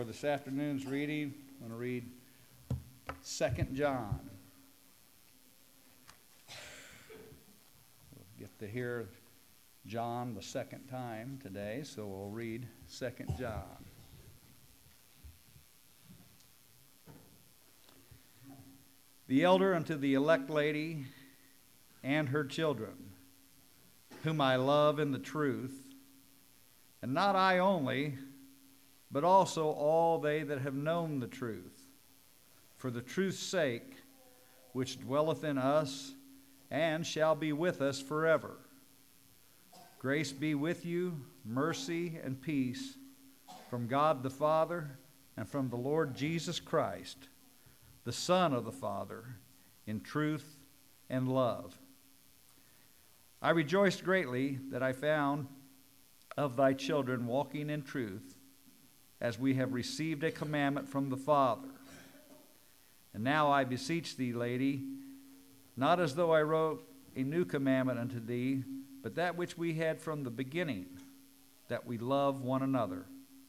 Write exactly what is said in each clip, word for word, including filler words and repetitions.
For this afternoon's reading, I'm going to read Second John. We'll get to hear John the second time today, so we'll read Second John. The elder unto the elect lady and her children, whom I love in the truth, and not I only, but also all they that have known the truth, for the truth's sake, which dwelleth in us, and shall be with us forever. Grace be with you, mercy and peace, from God the Father, and from the Lord Jesus Christ, the Son of the Father, in truth and love. I rejoiced greatly that I found of thy children walking in truth, as we have received a commandment from the Father. And now I beseech thee, lady, not as though I wrote a new commandment unto thee, but that which we had from the beginning, that we love one another.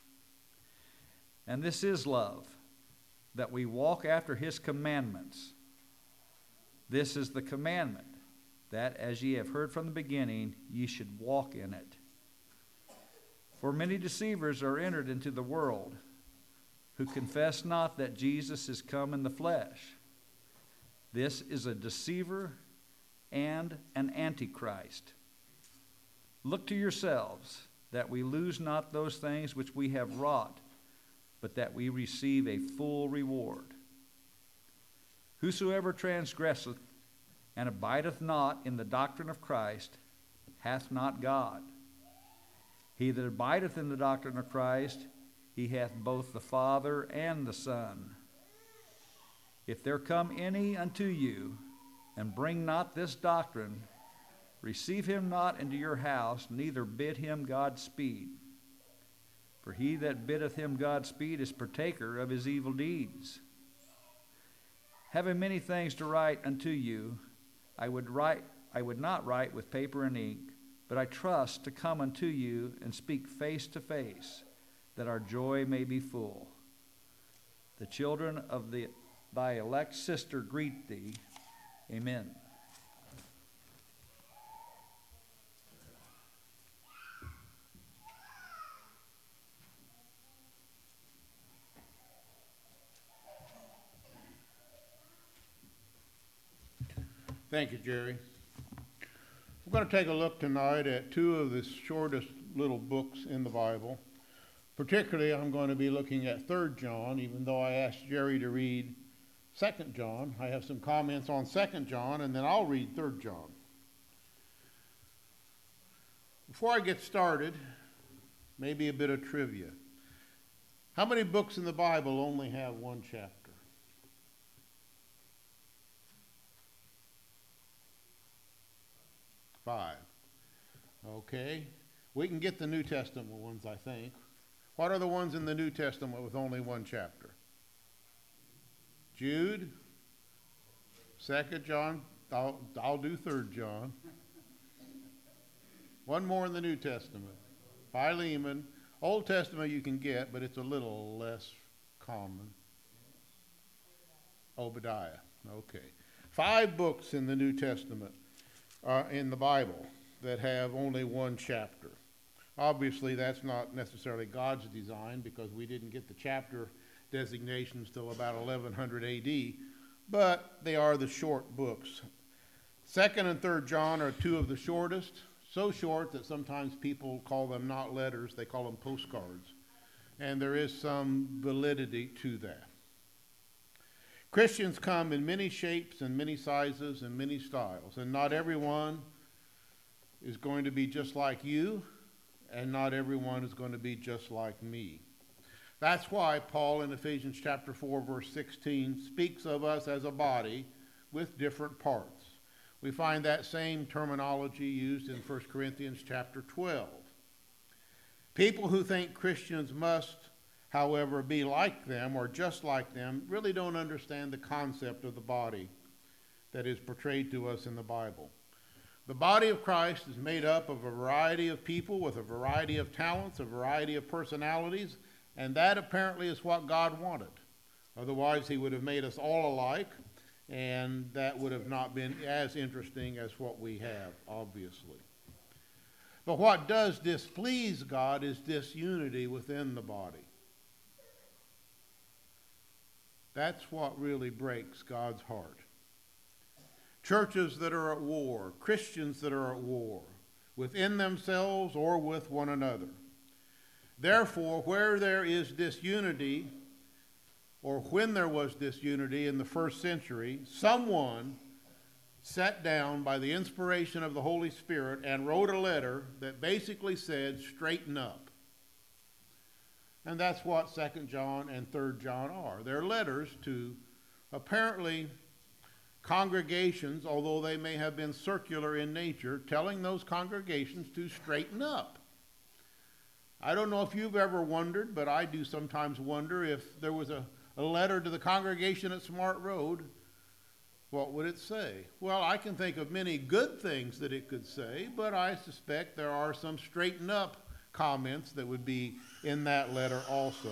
And this is love, that we walk after his commandments. This is the commandment, that as ye have heard from the beginning, ye should walk in it. For many deceivers are entered into the world, who confess not that Jesus is come in the flesh. This is a deceiver and an antichrist. Look to yourselves, that we lose not those things which we have wrought, but that we receive a full reward. Whosoever transgresseth and abideth not in the doctrine of Christ hath not God. He that abideth in the doctrine of Christ, he hath both the Father and the Son. If there come any unto you, and bring not this doctrine, receive him not into your house, neither bid him Godspeed. For he that biddeth him Godspeed is partaker of his evil deeds. Having many things to write unto you, I would write, I would not write with paper and ink, but I trust to come unto you and speak face to face, that our joy may be full. The children of the, thy elect sister greet thee. Amen. Thank you, Jerry. We're going to take a look tonight at two of the shortest little books in the Bible. Particularly, I'm going to be looking at Third John, even though I asked Jerry to read Second John. I have some comments on Second John, and then I'll read Third John. Before I get started, maybe a bit of trivia. How many books in the Bible only have one chapter? Five. Okay. We can get the New Testament ones, I think. What are the ones in the New Testament with only one chapter? Jude, Second John, I'll, I'll do Third John. One more in the New Testament. Philemon. Old Testament you can get, but it's a little less common. Obadiah. Okay. Five books in the New Testament. Uh, in the Bible that have only one chapter. Obviously, that's not necessarily God's design because we didn't get the chapter designations till about eleven hundred A D, but they are the short books. Second and Third John are two of the shortest, so short that sometimes people call them not letters, they call them postcards. And there is some validity to that. Christians come in many shapes and many sizes and many styles, and not everyone is going to be just like you, and not everyone is going to be just like me. That's why Paul in Ephesians chapter four, verse sixteen, speaks of us as a body with different parts. We find that same terminology used in First Corinthians chapter twelve. People who think Christians must, however, be like them or just like them, really don't understand the concept of the body that is portrayed to us in the Bible. The body of Christ is made up of a variety of people with a variety of talents, a variety of personalities, And that apparently is what God wanted. Otherwise, he would have made us all alike, and that would have not been as interesting as what we have, obviously. But what does displease God is disunity within the body. That's what really breaks God's heart. Churches that are at war, Christians that are at war, within themselves or with one another. Therefore, where there is disunity, or when there was disunity in the first century, someone sat down by the inspiration of the Holy Spirit and wrote a letter that basically said, straighten up. And that's what Second John and Third John are. They're letters to apparently congregations, although they may have been circular in nature, telling those congregations to straighten up. I don't know if you've ever wondered, but I do sometimes wonder if there was a, a letter to the congregation at Smart Road, what would it say? Well, I can think of many good things that it could say, but I suspect there are some straighten up comments that would be in that letter also.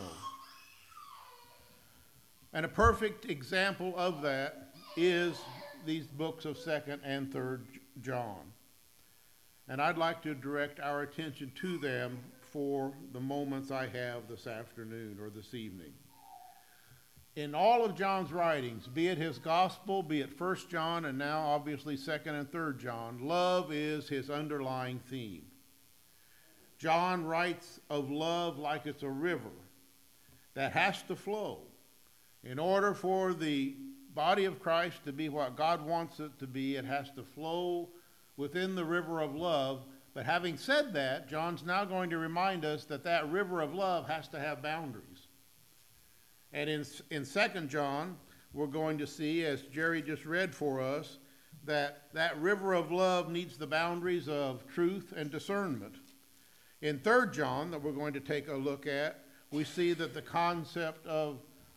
And a perfect example of that is these books of Second and Third John. And I'd like to direct our attention to them for the moments I have this afternoon or this evening. In all of John's writings, be it his gospel, be it First John, and now obviously Second and Third John, love is his underlying theme. John writes of love like it's a river that has to flow. In order for the body of Christ to be what God wants it to be, it has to flow within the river of love. But having said that, John's now going to remind us that that river of love has to have boundaries. And in, in Second John, we're going to see, as Jerry just read for us, that that river of love needs the boundaries of truth and discernment. In Third John, that we're going to take a look at, we see that the concept of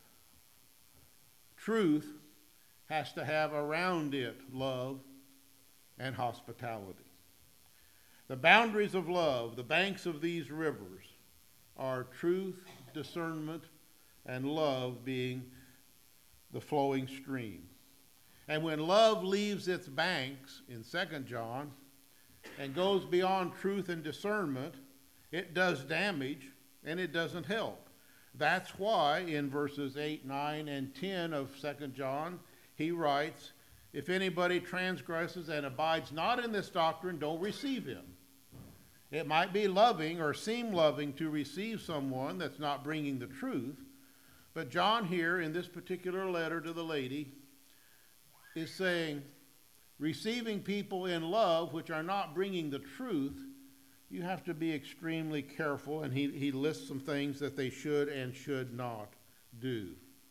truth has to have around it love and hospitality. The boundaries of love, the banks of these rivers, are truth, discernment, and love being the flowing stream. And when love leaves its banks in Second John and goes beyond truth and discernment, it does damage and it doesn't help. That's why in verses eight, nine, and ten of Second John, he writes, if anybody transgresses and abides not in this doctrine, don't receive him. It might be loving or seem loving to receive someone that's not bringing the truth, but John here in this particular letter to the lady is saying, receiving people in love which are not bringing the truth, you have to be extremely careful, and he, he lists some things that they should and should not do.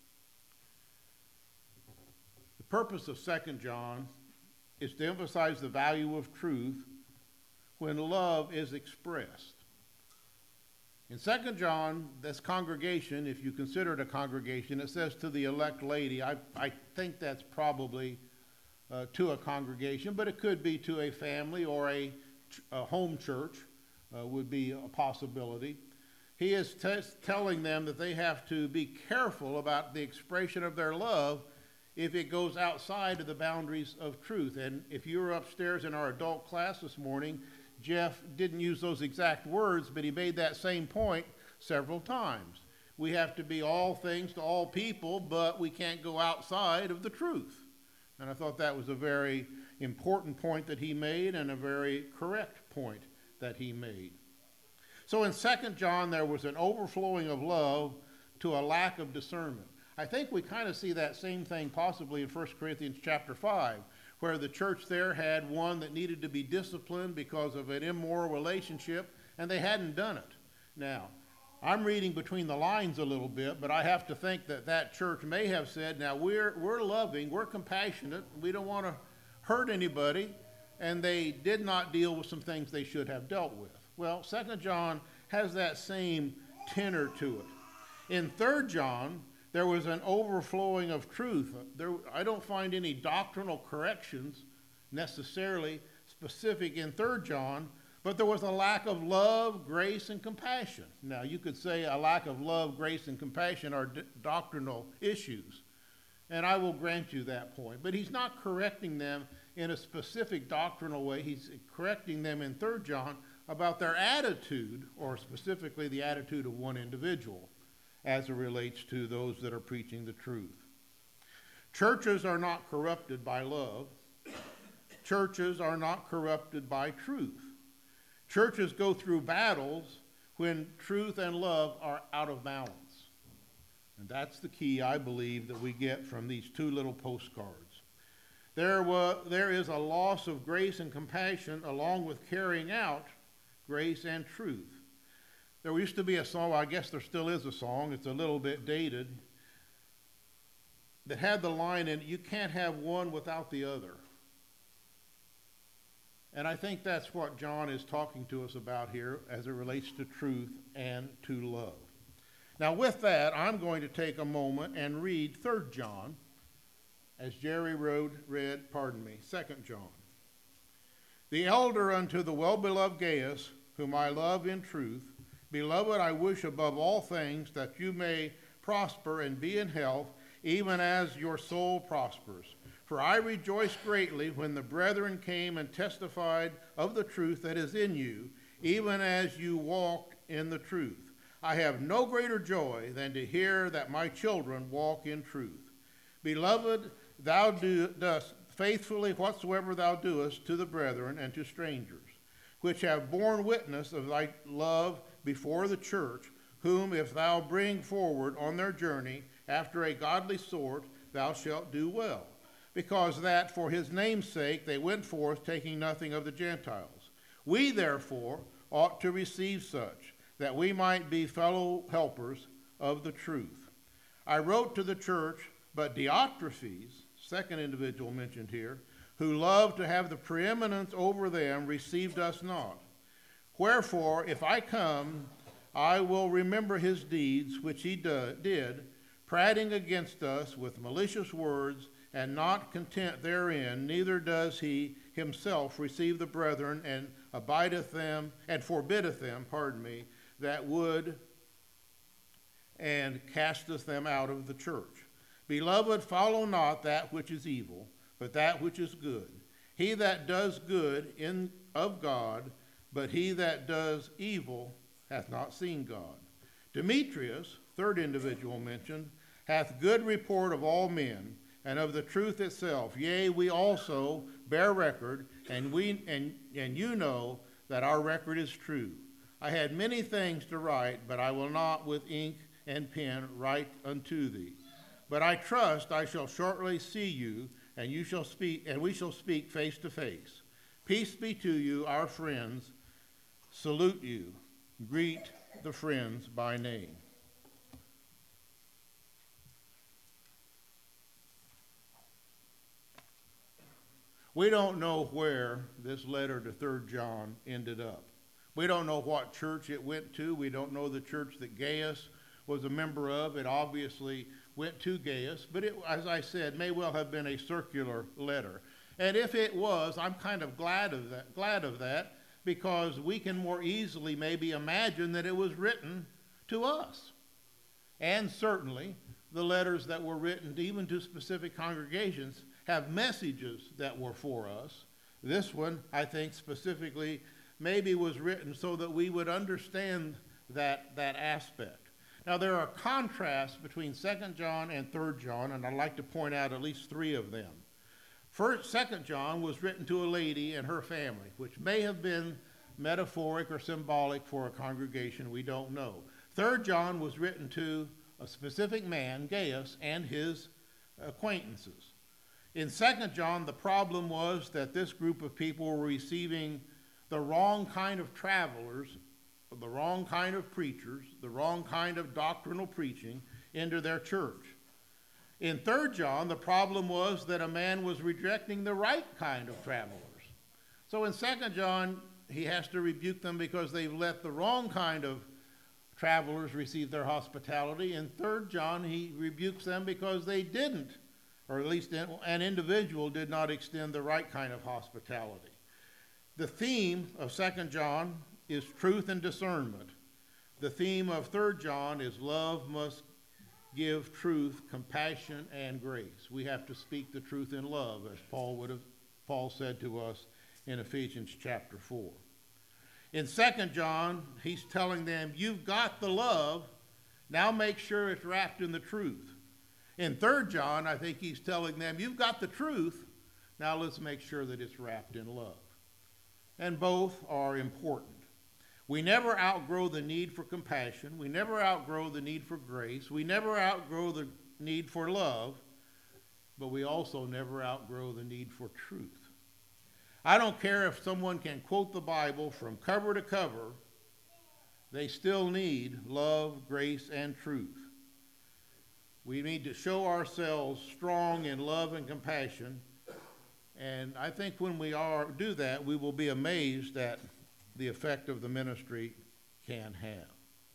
The purpose of Second John is to emphasize the value of truth when love is expressed. In Second John, this congregation, if you consider it a congregation, it says to the elect lady. I, I think that's probably uh, to a congregation, but it could be to a family or a, a home church. Uh, would be a possibility. He is t- telling them that they have to be careful about the expression of their love if it goes outside of the boundaries of truth. And if you were upstairs in our adult class this morning, Jeff didn't use those exact words, but he made that same point several times. We have to be all things to all people, but we can't go outside of the truth. And I thought that was a very important point that he made, and a very correct point that he made. So in Second John, there was an overflowing of love to a lack of discernment. I think we kind of see that same thing possibly in First Corinthians chapter five, where the church there had one that needed to be disciplined because of an immoral relationship, and they hadn't done it. Now, I'm reading between the lines a little bit, but I have to think that that church may have said, now we're, we're loving, we're compassionate, we don't want to hurt anybody, and they did not deal with some things they should have dealt with. Well, Second John has that same tenor to it. In Third John, there was an overflowing of truth. There, I don't find any doctrinal corrections necessarily specific in Third John, But there was a lack of love, grace, and compassion. Now, you could say a lack of love, grace, and compassion are d- doctrinal issues. And I will grant you that point. But he's not correcting them in a specific doctrinal way. He's correcting them in Third John about their attitude, or specifically the attitude of one individual, as it relates to those that are preaching the truth. Churches are not corrupted by love. Churches are not corrupted by truth. Churches go through battles when truth and love are out of balance. And that's the key, I believe, that we get from these two little postcards. There, was, there is a loss of grace and compassion along with carrying out grace and truth. There used to be a song, I guess there still is a song, it's a little bit dated, that had the line in it, you can't have one without the other. And I think that's what John is talking to us about here as it relates to truth and to love. Now with that, I'm going to take a moment and read Third John, as Jerry Rode read, pardon me, Second John. The elder unto the well-beloved Gaius, whom I love in truth, beloved, I wish above all things that you may prosper and be in health, even as your soul prospers. For I rejoiced greatly when the brethren came and testified of the truth that is in you, even as you walked in the truth. I have no greater joy than to hear that my children walk in truth. Beloved, thou do, dost faithfully whatsoever thou doest to the brethren and to strangers, which have borne witness of thy love before the church, whom if thou bring forward on their journey after a godly sort, thou shalt do well. Because that for his name's sake they went forth, taking nothing of the Gentiles. We therefore ought to receive such, that we might be fellow helpers of the truth. I wrote to the church, but Diotrephes, second individual mentioned here, who loved to have the preeminence over them, received us not. Wherefore, if I come, I will remember his deeds which he do, did, prating against us with malicious words, and not content therein, neither does he himself receive the brethren, and abideth them, and forbiddeth them, pardon me, that would, and casteth them out of the church. Beloved, follow not that which is evil, but that which is good. He that does good in of God, but he that does evil hath not seen God. Demetrius, third individual mentioned, hath good report of all men, and of the truth itself. Yea, we also bear record, and we and, and you know that our record is true. I had many things to write, but I will not with ink and pen write unto thee. But I trust I shall shortly see you, and you shall speak, and we shall speak face to face. Peace be to you, our friends. Salute you. Greet the friends by name. We don't know where this letter to Third John ended up. We don't know what church it went to. We don't know the church that Gaius was a member of. It obviously went to Gaius, but it, as I said, may well have been a circular letter. And if it was, I'm kind of glad of that, glad of that, because we can more easily maybe imagine that it was written to us. And certainly, the letters that were written even to specific congregations have messages that were for us. This one, I think, specifically maybe was written so that we would understand that, that aspect. Now, there are contrasts between Second John and Third John, and I'd like to point out at least three of them. First, Second John was written to a lady and her family, which may have been metaphoric or symbolic for a congregation, we don't know. Third John was written to a specific man, Gaius, and his acquaintances. In Second John, the problem was that this group of people were receiving the wrong kind of travelers, the wrong kind of preachers, the wrong kind of doctrinal preaching into their church. In Third John, the problem was that a man was rejecting the right kind of travelers. So in Second John, he has to rebuke them because they've let the wrong kind of travelers receive their hospitality. In Third John, he rebukes them because they didn't, or at least an individual did not extend the right kind of hospitality. The theme of Second John is truth and discernment. The theme of Third John is love must give truth, compassion, and grace. We have to speak the truth in love, as Paul would have Paul said to us in Ephesians chapter four. In Second John, he's telling them, you've got the love, now make sure it's wrapped in the truth. In Third John, I think he's telling them, you've got the truth, now let's make sure that it's wrapped in love. And both are important. We never outgrow the need for compassion. We never outgrow the need for grace. We never outgrow the need for love, but we also never outgrow the need for truth. I don't care if someone can quote the Bible from cover to cover, they still need love, grace, and truth. We need to show ourselves strong in love and compassion, and I think when we are do that, we will be amazed at the effect of the ministry can have.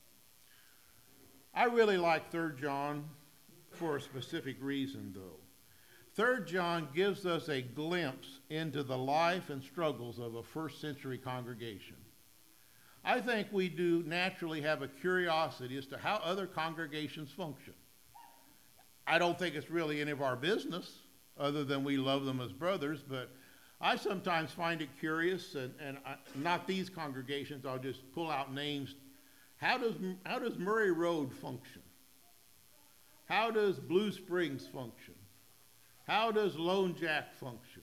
I really like Third John for a specific reason, though. Third John gives us a glimpse into the life and struggles of a first century congregation. I think we do naturally have a curiosity as to how other congregations function. I don't think it's really any of our business, other than we love them as brothers, but I sometimes find it curious, and, and I, not these congregations, I'll just pull out names. How does, how does Murray Road function? How does Blue Springs function? How does Lone Jack function?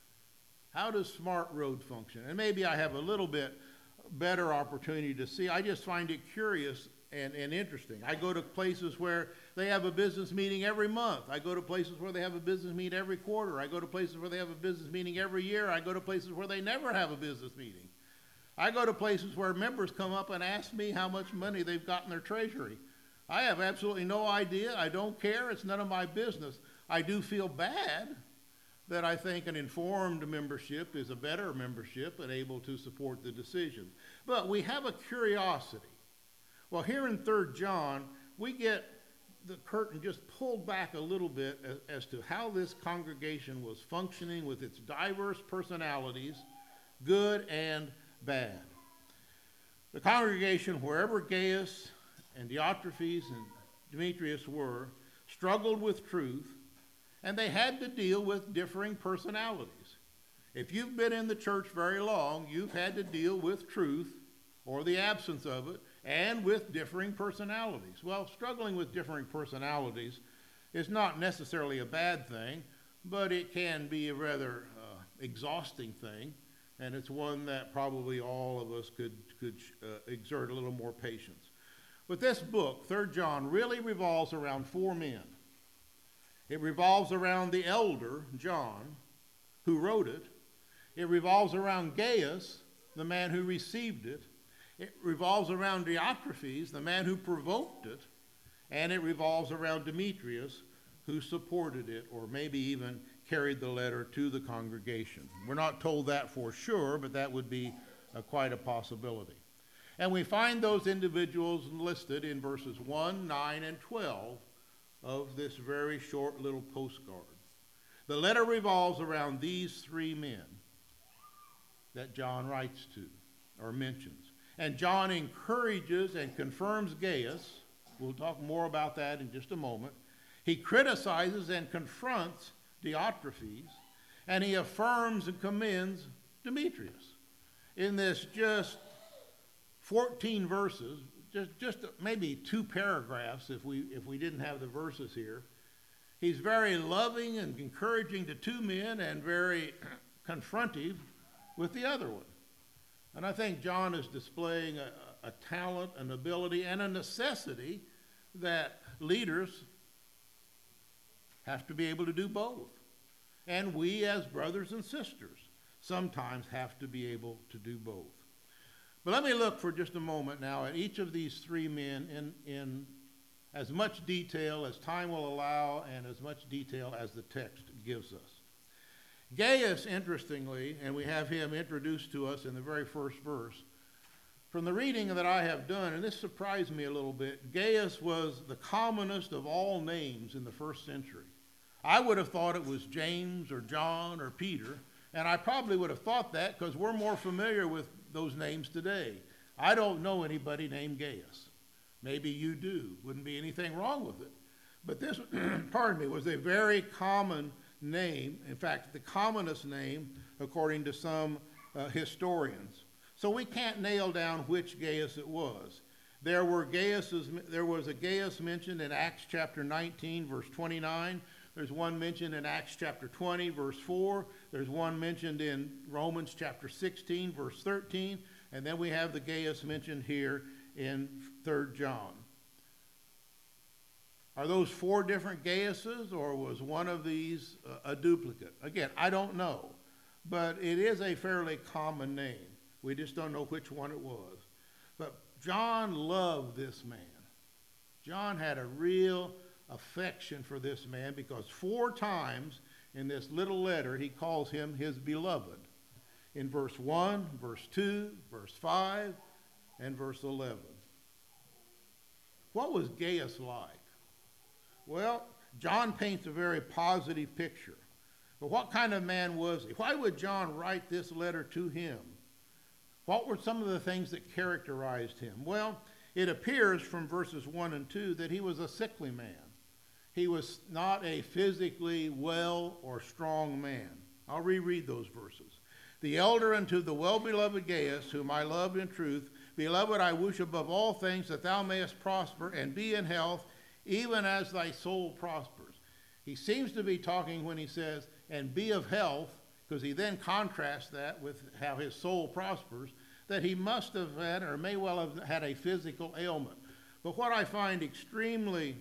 How does Smart Road function? And maybe I have a little bit better opportunity to see. I just find it curious and, and interesting. I go to places where they have a business meeting every month. I go to places where they have a business meeting every quarter. I go to places where they have a business meeting every year. I go to places where they never have a business meeting. I go to places where members come up and ask me how much money they've got in their treasury. I have absolutely no idea. I don't care. It's none of my business. I do feel bad that I think an informed membership is a better membership and able to support the decision. But we have a curiosity. Well, here in Third John, we get the curtain just pulled back a little bit as, as to how this congregation was functioning with its diverse personalities, good and bad. The congregation, wherever Gaius and Diotrephes and Demetrius were, struggled with truth, and they had to deal with differing personalities. If you've been in the church very long, you've had to deal with truth, or the absence of it, and with differing personalities. Well, struggling with differing personalities is not necessarily a bad thing, but it can be a rather uh, exhausting thing, and it's one that probably all of us could, could uh, exert a little more patience. But this book, Third John, really revolves around four men. It revolves around the elder, John, who wrote it. It revolves around Gaius, the man who received it. It revolves around Diotrephes, the man who provoked it. And it revolves around Demetrius, who supported it, or maybe even carried the letter to the congregation. We're not told that for sure, but that would be uh, quite a possibility. And we find those individuals listed in verses one, nine, and twelve of this very short little postcard. The letter revolves around these three men that John writes to or mentions. And John encourages and confirms Gaius. We'll talk more about that in just a moment. He criticizes and confronts Diotrephes, and he affirms and commends Demetrius. In this just fourteen verses, just, just maybe two paragraphs if we, if we didn't have the verses here, he's very loving and encouraging to two men and very confrontive with the other one. And I think John is displaying a, a talent, an ability, and a necessity that leaders have to be able to do both. And we as brothers and sisters sometimes have to be able to do both. But let me look for just a moment now at each of these three men in, in as much detail as time will allow and as much detail as the text gives us. Gaius, interestingly, and we have him introduced to us in the very first verse, from the reading that I have done, and this surprised me a little bit, Gaius was the commonest of all names in the first century. I would have thought it was James or John or Peter, And I probably would have thought that because we're more familiar with those names today. I don't know anybody named Gaius. Maybe you do. Wouldn't be anything wrong with it. But this, pardon me, was a very common name. In fact, the commonest name, according to some uh, historians. So we can't nail down which Gaius it was. There were Gaiuses, there was a Gaius mentioned in Acts chapter nineteen, verse twenty-nine. There's one mentioned in Acts chapter twenty, verse four. There's one mentioned in Romans chapter sixteen, verse thirteen. And then we have the Gaius mentioned here in Third John. Are those four different Gaiuses, or was one of these uh, a duplicate? Again, I don't know. But it is a fairly common name. We just don't know which one it was. But John loved this man. John had a real affection for this man because four times in this little letter he calls him his beloved. In verse one, verse two, verse five, and verse eleven. What was Gaius like? Well, John paints a very positive picture. But what kind of man was he? Why would John write this letter to him? What were some of the things that characterized him? Well, it appears from verses one and two that he was a sickly man. He was not a physically well or strong man. I'll reread those verses. The elder unto the well-beloved Gaius, whom I loved in truth, beloved, I wish above all things that thou mayest prosper and be in health, even as thy soul prospers. He seems to be talking when he says, and be of health, because he then contrasts that with how his soul prospers, that he must have had or may well have had a physical ailment. But what I find extremely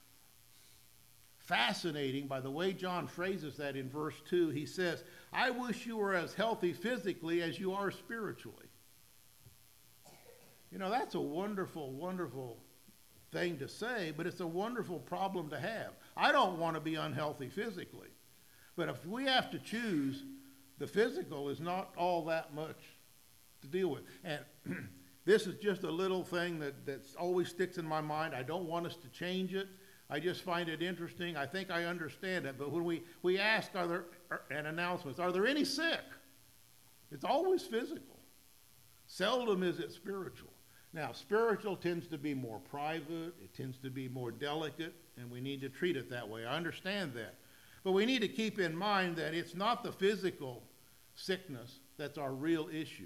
fascinating by the way John phrases that in verse two, he says, I wish you were as healthy physically as you are spiritually. You know, that's a wonderful, wonderful thing to say, but it's a wonderful problem to have. I don't want to be unhealthy physically. But if we have to choose, the physical is not all that much to deal with. And this is just a little thing that that always sticks in my mind. I don't want us to change it. I just find it interesting. I think I understand it. But when we, we ask, are there, and announcements, are there any sick? It's always physical. Seldom is it spiritual. Now, spiritual tends to be more private. It tends to be more delicate, and we need to treat it that way. I understand that. But we need to keep in mind that it's not the physical sickness that's our real issue.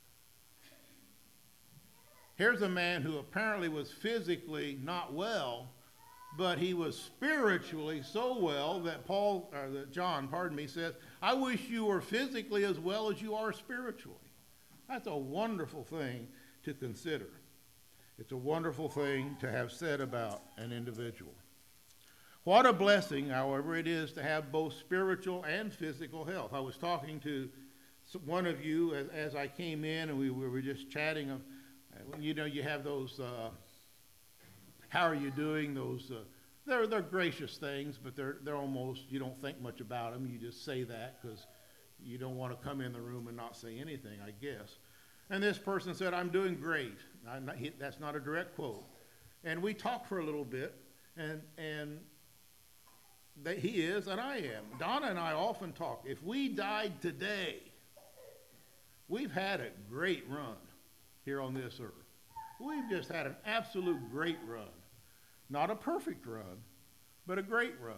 Here's a man who apparently was physically not well, but he was spiritually so well that Paul, or that John, pardon me, says, I wish you were physically as well as you are spiritually. That's a wonderful thing to consider. It's a wonderful thing to have said about an individual. What a blessing, however, it is to have both spiritual and physical health. I was talking to one of you as, as I came in, and we, we were just chatting. Of, you know, you have those, uh, how are you doing? Those, uh, they're, they're gracious things, but they're, they're almost, you don't think much about them. You just say that because you don't want to come in the room and not say anything, I guess. And this person said, I'm doing great. I'm not, he, that's not a direct quote. And we talked for a little bit, and and they, he is and I am. Donna and I often talk. If we died today, we've had a great run here on this earth. We've just had an absolute great run. Not a perfect run, but a great run.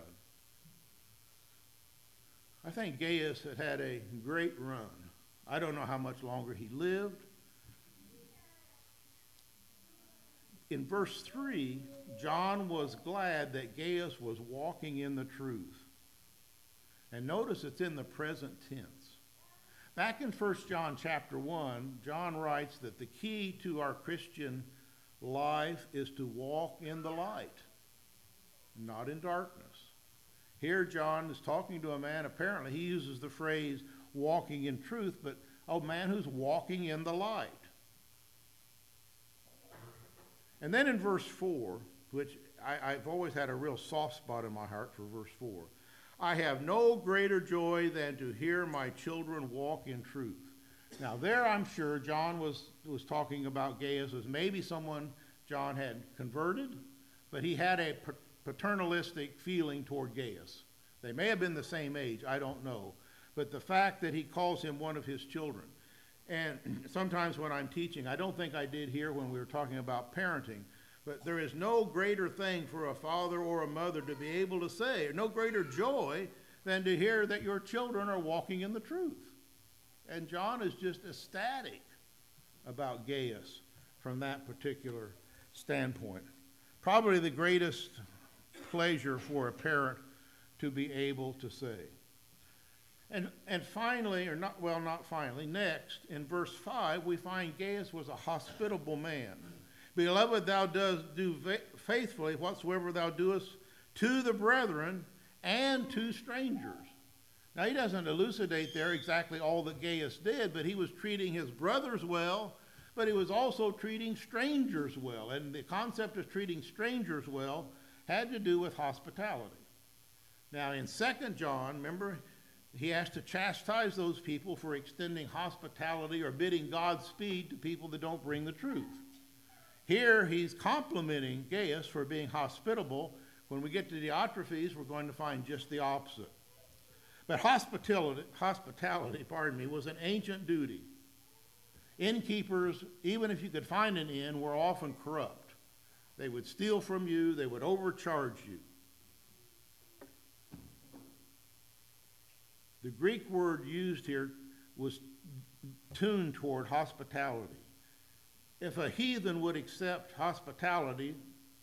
I think Gaius had had a great run. I don't know how much longer he lived. In verse three, John was glad that Gaius was walking in the truth. And notice it's in the present tense. Back in First John chapter one, John writes that the key to our Christian life is to walk in the light, not in darkness. Here John is talking to a man, apparently he uses the phrase walking in truth, but a man who's walking in the light. And then in verse four, which I, I've always had a real soft spot in my heart for verse four, I have no greater joy than to hear my children walk in truth. Now there I'm sure John was, was talking about Gaius as maybe someone John had converted, but he had a paternalistic feeling toward Gaius. They may have been the same age, I don't know. but the fact that he calls him one of his children. And sometimes when I'm teaching, I don't think I did here when we were talking about parenting, but there is no greater thing for a father or a mother to be able to say, or no greater joy than to hear that your children are walking in the truth. And John is just ecstatic about Gaius from that particular standpoint. Probably the greatest pleasure for a parent to be able to say. And, and finally, or not, well, not finally, next, in verse five, we find Gaius was a hospitable man. Beloved, thou dost do faithfully whatsoever thou doest to the brethren and to strangers. Now, he doesn't elucidate there exactly all that Gaius did, but he was treating his brothers well, but he was also treating strangers well. And the concept of treating strangers well had to do with hospitality. Now, in Second John, remember, he has to chastise those people for extending hospitality or bidding Godspeed to people that don't bring the truth. Here, he's complimenting Gaius for being hospitable. When we get to Diotrephes, we're going to find just the opposite. But hospitality, hospitality, pardon me, was an ancient duty. Innkeepers, even if you could find an inn, were often corrupt. They would steal from you. They would overcharge you. The Greek word used here was tuned toward hospitality. If a heathen would accept hospitality,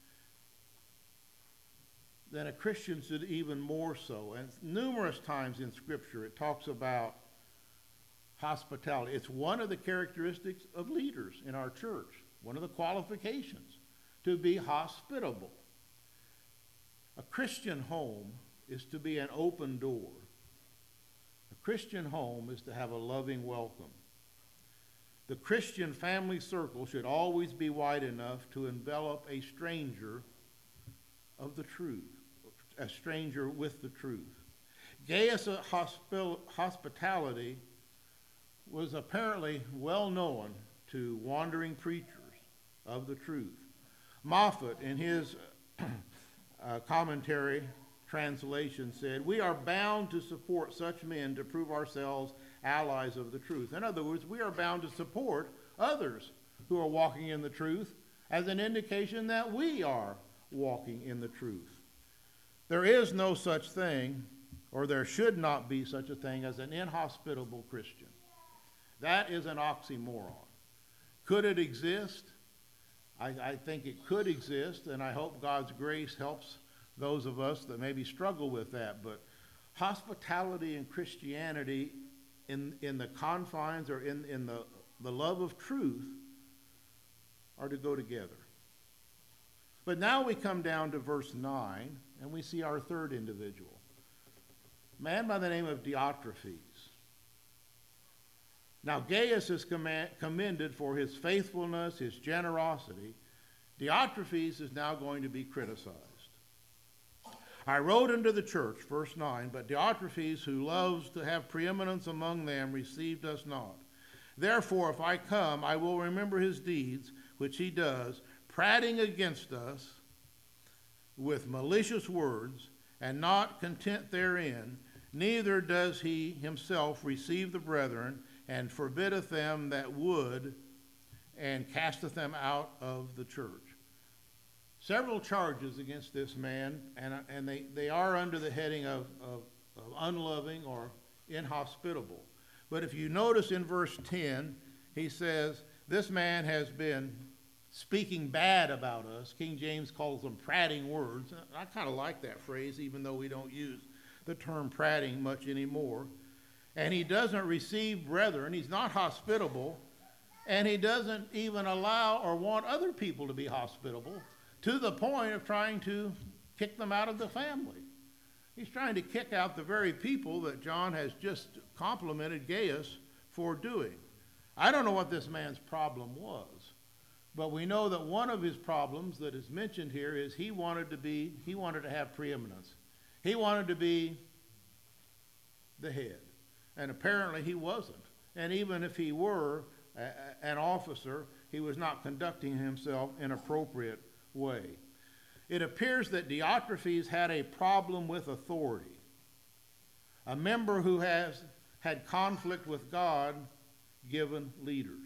then a Christian should even more so. And numerous times in Scripture it talks about hospitality. It's one of the characteristics of leaders in our church, one of the qualifications, to be hospitable. A Christian home is to be an open door. A Christian home is to have a loving welcome. The Christian family circle should always be wide enough to envelop a stranger of the truth, a stranger with the truth. Gaius' hospi- hospitality was apparently well known to wandering preachers of the truth. Moffat, in his uh, commentary translation, said, "We are bound to support such men to prove ourselves allies of the truth." In other words, we are bound to support others who are walking in the truth as an indication that we are walking in the truth. There is no such thing, or there should not be such a thing, as an inhospitable Christian. That is an oxymoron. Could it exist? I, I think it could exist, and I hope God's grace helps those of us that maybe struggle with that. But hospitality and Christianity in, in the confines or in, in the, the love of truth are to go together. But now we come down to verse nine, and we see our third individual, a man by the name of Diotrephes. Now, Gaius is command, commended for his faithfulness, his generosity. Diotrephes is now going to be criticized. I wrote unto the church, verse nine, but Diotrephes, who loves to have preeminence among them, received us not. Therefore, if I come, I will remember his deeds, which he does, prating against us with malicious words, and not content therein, neither does he himself receive the brethren, and forbiddeth them that would, and casteth them out of the church. Several charges against this man, and, and they, they are under the heading of, of, of unloving or inhospitable. But if you notice in verse ten, he says, this man has been speaking bad about us. King James calls them prating words. I kind of like that phrase, even though we don't use the term prating much anymore. And he doesn't receive brethren. He's not hospitable. And he doesn't even allow or want other people to be hospitable, to the point of trying to kick them out of the family. He's trying to kick out the very people that John has just complimented Gaius for doing. I don't know what this man's problem was, but we know that one of his problems that is mentioned here is he wanted to be, he wanted to have preeminence. He wanted to be the head. And apparently he wasn't. And even if he were a, an officer, he was not conducting himself in an appropriate way. It appears that Diotrephes had a problem with authority. A member who has had conflict with God-given leaders.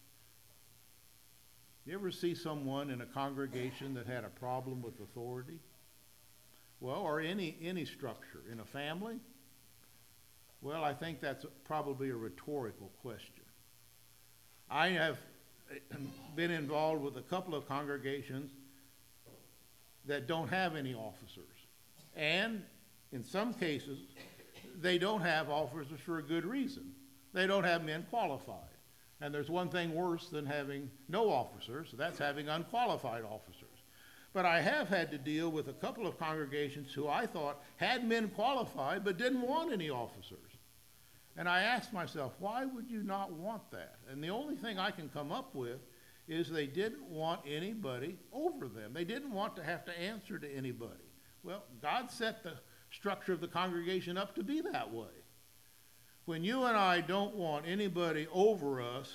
You ever see someone in a congregation that had a problem with authority? Well, or any, any structure. In a family? Well, I think that's probably a rhetorical question. I have been involved with a couple of congregations that don't have any officers. And in some cases, they don't have officers for a good reason. They don't have men qualified. And there's one thing worse than having no officers, that's having unqualified officers. But I have had to deal with a couple of congregations who I thought had men qualified but didn't want any officers. And I asked myself, why would you not want that? And the only thing I can come up with is they didn't want anybody over them. They didn't want to have to answer to anybody. Well, God set the structure of the congregation up to be that way. When you and I don't want anybody over us,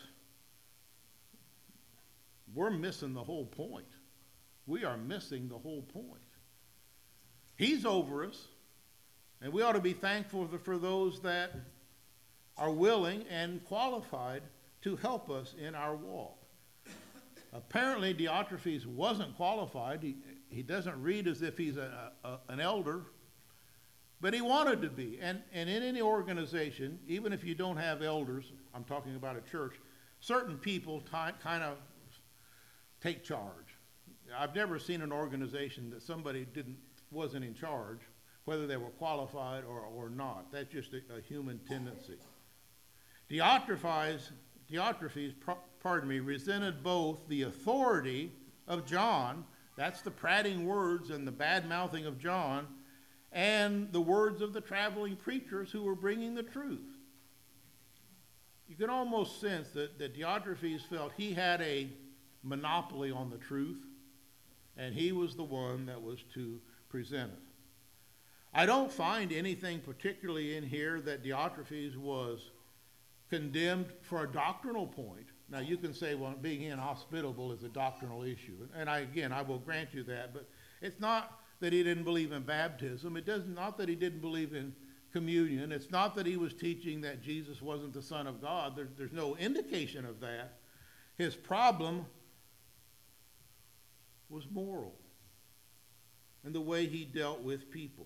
we're missing the whole point. We are missing the whole point. He's over us, and we ought to be thankful for those that are willing and qualified to help us in our walk. Apparently, Diotrephes wasn't qualified. He, he doesn't read as if he's a, a, an elder, but he wanted to be. And, and in any organization, even if you don't have elders, I'm talking about a church, certain people t- kind of take charge. I've never seen an organization that somebody didn't wasn't in charge, whether they were qualified or, or not. That's just a, a human tendency. Diotrephes, Diotrephes, pardon me, resented both the authority of John, that's the prating words and the bad-mouthing of John, and the words of the traveling preachers who were bringing the truth. You can almost sense that, that Diotrephes felt he had a monopoly on the truth, and he was the one that was to present it. I don't find anything particularly in here that Diotrephes was condemned for a doctrinal point. Now, you can say, well, being inhospitable is a doctrinal issue. And I, again, I will grant you that. But it's not that he didn't believe in baptism. It does not that he didn't believe in communion. It's not that he was teaching that Jesus wasn't the Son of God. There, there's no indication of that. His problem was moral and the way he dealt with people.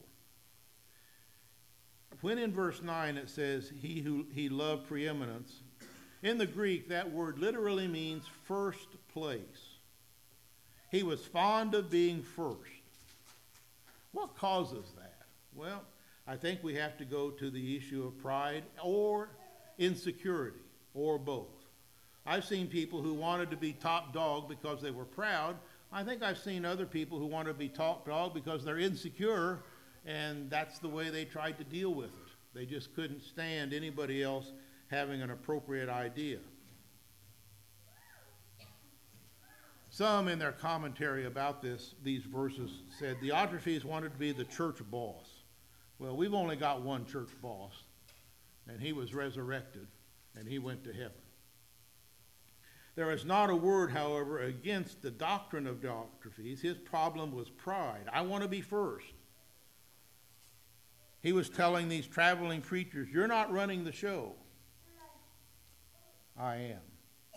When in verse nine it says, he who he loved preeminence, in the Greek that word literally means first place. He was fond of being first. What causes that? Well, I think we have to go to the issue of pride or insecurity, or both. I've seen people who wanted to be top dog because they were proud. I think I've seen other people who wanted to be top dog because they're insecure, and that's the way they tried to deal with it. They just couldn't stand anybody else having an appropriate idea. Some in their commentary about this, these verses said Diotrephes wanted to be the church boss. Well, we've only got one church boss, and he was resurrected, and he went to heaven. There is not a word, however, against the doctrine of Diotrephes. His problem was pride. I want to be first. He was telling these traveling preachers, you're not running the show. I am.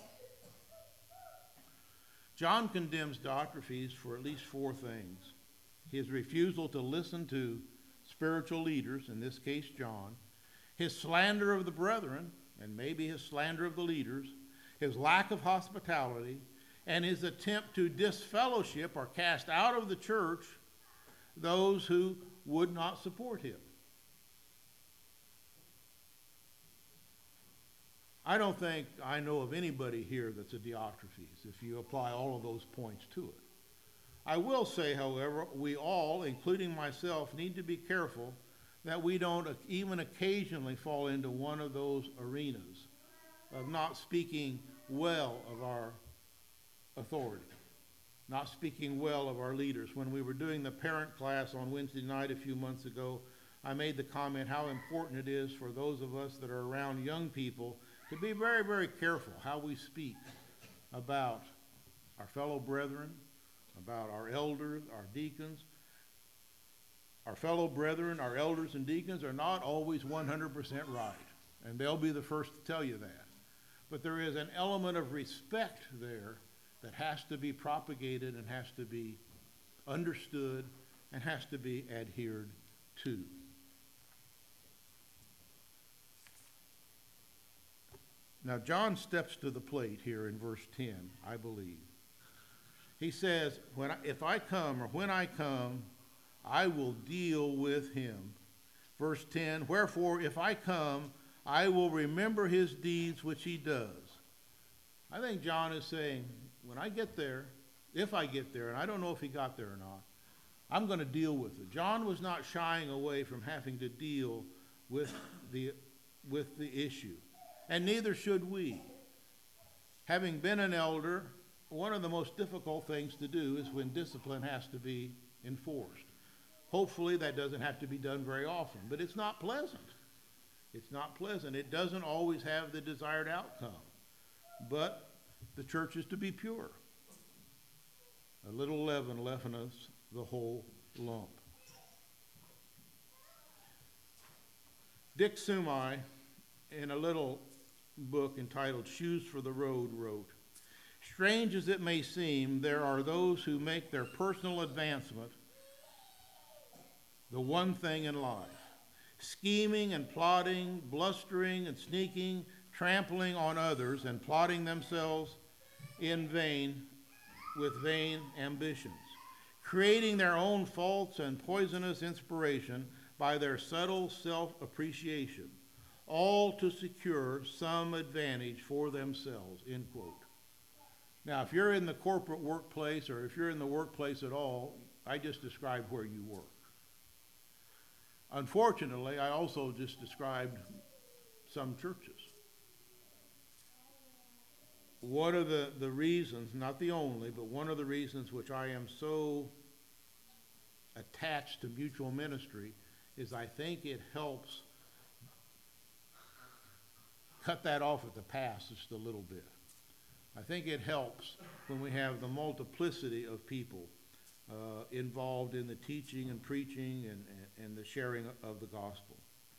John condemns Diotrephes for at least four things. His refusal to listen to spiritual leaders, in this case John, his slander of the brethren, and maybe his slander of the leaders, his lack of hospitality, and his attempt to disfellowship or cast out of the church those who would not support him. I don't think I know of anybody here that's a Diotrephes if you apply all of those points to it. I will say, however, we all, including myself, need to be careful that we don't even occasionally fall into one of those arenas of not speaking well of our authority, not speaking well of our leaders. When we were doing the parent class on Wednesday night a few months ago, I made the comment how important it is for those of us that are around young people to be very, very careful how we speak about our fellow brethren, about our elders, our deacons. Our fellow brethren, our elders and deacons are not always one hundred percent right. And they'll be the first to tell you that. But there is an element of respect there that has to be propagated and has to be understood and has to be adhered to. Now, John steps to the plate here in verse ten, I believe. He says, "When I, if I come, or when I come, I will deal with him." Verse ten, "Wherefore, if I come, I will remember his deeds which he does." I think John is saying, when I get there, if I get there, and I don't know if he got there or not, I'm going to deal with it. John was not shying away from having to deal with the, with the issue. And neither should we. Having been an elder, one of the most difficult things to do is when discipline has to be enforced. Hopefully that doesn't have to be done very often, but it's not pleasant. It's not pleasant. It doesn't always have the desired outcome. But the church is to be pure. A little leaven leaveneth the whole lump. Dick Sumai, in a little book entitled Shoes for the Road, wrote, "Strange as it may seem, there are those who make their personal advancement the one thing in life. Scheming and plotting, blustering and sneaking, trampling on others and plotting themselves in vain with vain ambitions, creating their own false and poisonous inspiration by their subtle self-appreciation, all to secure some advantage for themselves," end quote. Now, if you're in the corporate workplace, or if you're in the workplace at all, I just described where you work. Unfortunately, I also just described some churches. One of the, the reasons, not the only, but one of the reasons which I am so attached to mutual ministry is I think it helps cut that off at the pass just a little bit. I think it helps when we have the multiplicity of people uh, involved in the teaching and preaching and, and, and the sharing of the gospel.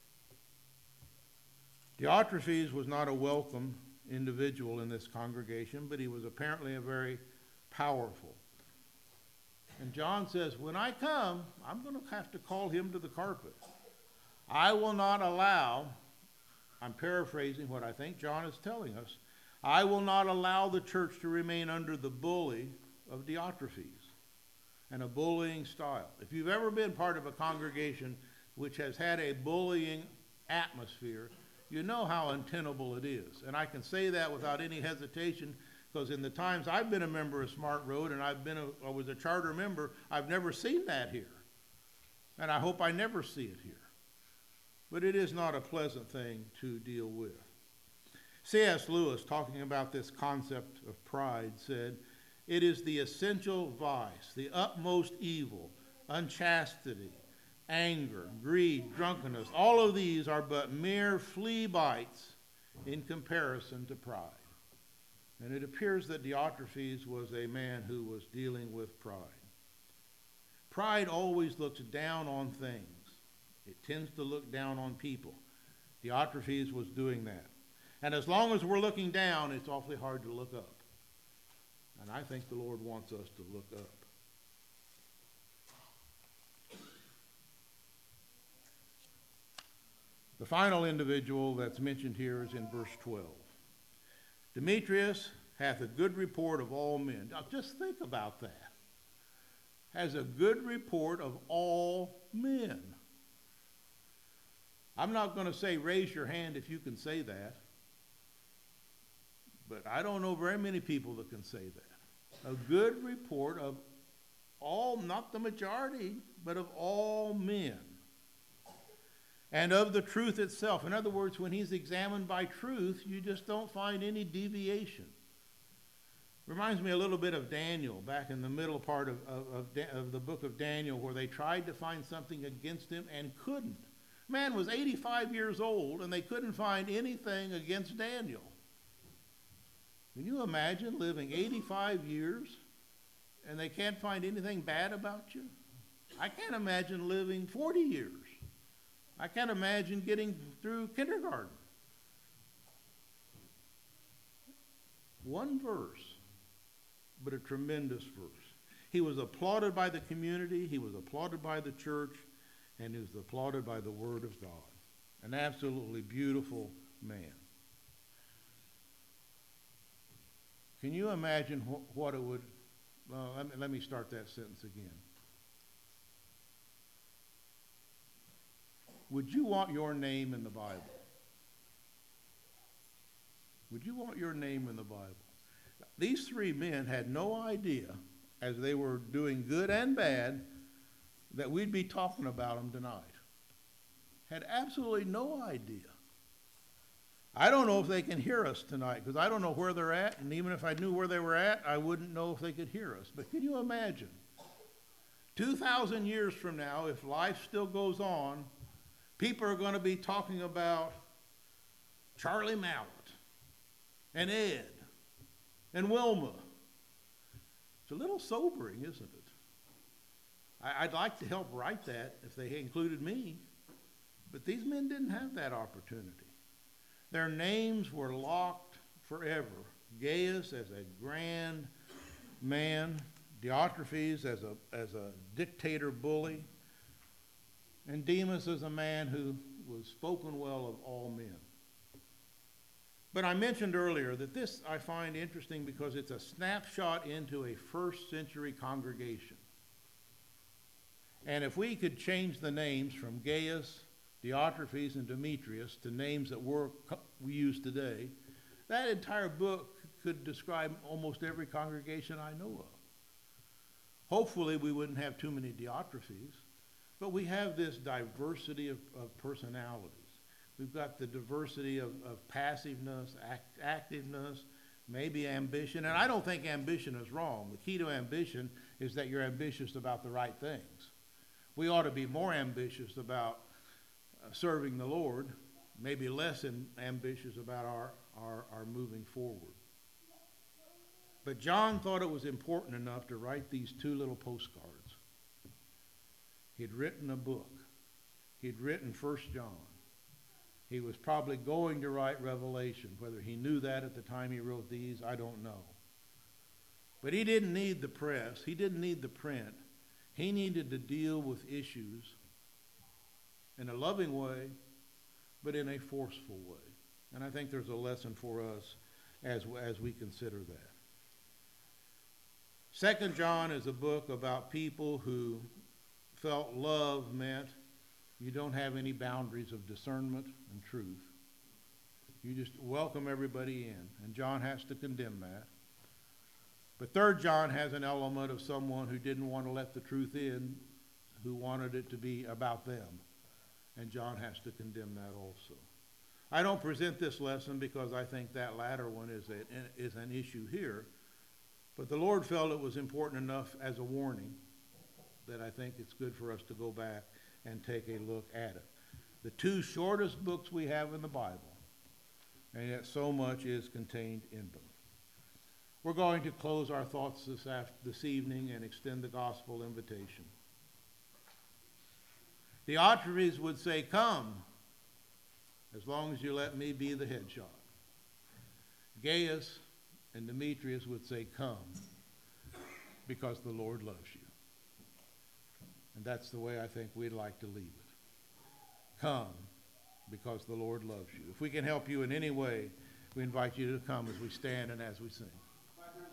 Diotrephes was not a welcome individual in this congregation, but he was apparently a very powerful. And John says, when I come, I'm going to have to call him to the carpet. I will not allow, I'm paraphrasing what I think John is telling us, I will not allow the church to remain under the bully of Diotrephes and a bullying style. If you've ever been part of a congregation which has had a bullying atmosphere, you know how untenable it is. And I can say that without any hesitation, because in the times I've been a member of Smart Road and I've been a, I was a charter member, I've never seen that here. And I hope I never see it here. But it is not a pleasant thing to deal with. C S Lewis, talking about this concept of pride, said, "It is the essential vice, the utmost evil, unchastity, anger, greed, drunkenness. All of these are but mere flea bites in comparison to pride." And it appears that Diotrephes was a man who was dealing with pride. Pride always looks down on things. It tends to look down on people. Diotrephes was doing that. And as long as we're looking down, it's awfully hard to look up. And I think the Lord wants us to look up. The final individual that's mentioned here is in verse twelve. "Demetrius hath a good report of all men." Now just think about that. Has a good report of all men. I'm not going to say raise your hand if you can say that. But I don't know very many people that can say that. A good report of all, not the majority, but of all men. And of the truth itself. In other words, when he's examined by truth, you just don't find any deviation. Reminds me a little bit of Daniel, back in the middle part of, of, of, of the book of Daniel, where they tried to find something against him and couldn't. Man was eighty-five years old, and they couldn't find anything against Daniel. Can you imagine living eighty-five years, and they can't find anything bad about you? I can't imagine living forty years. I can't imagine getting through kindergarten One verse, but a tremendous verse. He was applauded by the community, he was applauded by the church, and he was applauded by the Word of God. An absolutely beautiful man. Can you imagine wh- what it would, well, let me, let me start that sentence again. Would you want your name in the Bible? Would you want your name in the Bible? These three men had no idea, as they were doing good and bad, that we'd be talking about them tonight. Had absolutely no idea. I don't know if they can hear us tonight, because I don't know where they're at, and even if I knew where they were at, I wouldn't know if they could hear us. But can you imagine? two thousand years from now, if life still goes on, people are going to be talking about Charlie Mallett and Ed and Wilma. It's a little sobering, isn't it? I, I'd like to help write that if they included me, but these men didn't have that opportunity. Their names were locked forever. Gaius as a grand man, Diotrephes as a, as a dictator bully, and Demas as a man who was spoken well of all men. But I mentioned earlier that this I find interesting because it's a snapshot into a first century congregation. And if we could change the names from Gaius, Diotrephes, and Demetrius to names that we're, we use today, that entire book could describe almost every congregation I know of. Hopefully we wouldn't have too many Diotrephes, but we have this diversity of, of personalities. We've got the diversity of, of passiveness, act, activeness, maybe ambition. And I don't think ambition is wrong. The key to ambition is that you're ambitious about the right things. We ought to be more ambitious about uh, serving the Lord, maybe less in, ambitious about our, our, our moving forward. But John thought it was important enough to write these two little postcards. He'd written a book. He'd written First John. He was probably going to write Revelation. Whether he knew that at the time he wrote these, I don't know. But he didn't need the press. He didn't need the print. He needed to deal with issues in a loving way, but in a forceful way. And I think there's a lesson for us as, as we consider that. Second John is a book about people who felt love meant you don't have any boundaries of discernment and truth. You just welcome everybody in, and John has to condemn that. But Third John has an element of someone who didn't want to let the truth in, who wanted it to be about them, and John has to condemn that also. I don't present this lesson because I think that latter one is, a, is an issue here, but the Lord felt it was important enough as a warning that I think it's good for us to go back and take a look at it. The two shortest books we have in the Bible, and yet so much is contained in them. We're going to close our thoughts this, after, this evening and extend the gospel invitation. Diotrephes would say, come, as long as you let me be the head shot. Gaius and Demetrius would say, come, because the Lord loves you. And that's the way I think we'd like to leave it. Come, because the Lord loves you. If we can help you in any way, we invite you to come as we stand and as we sing.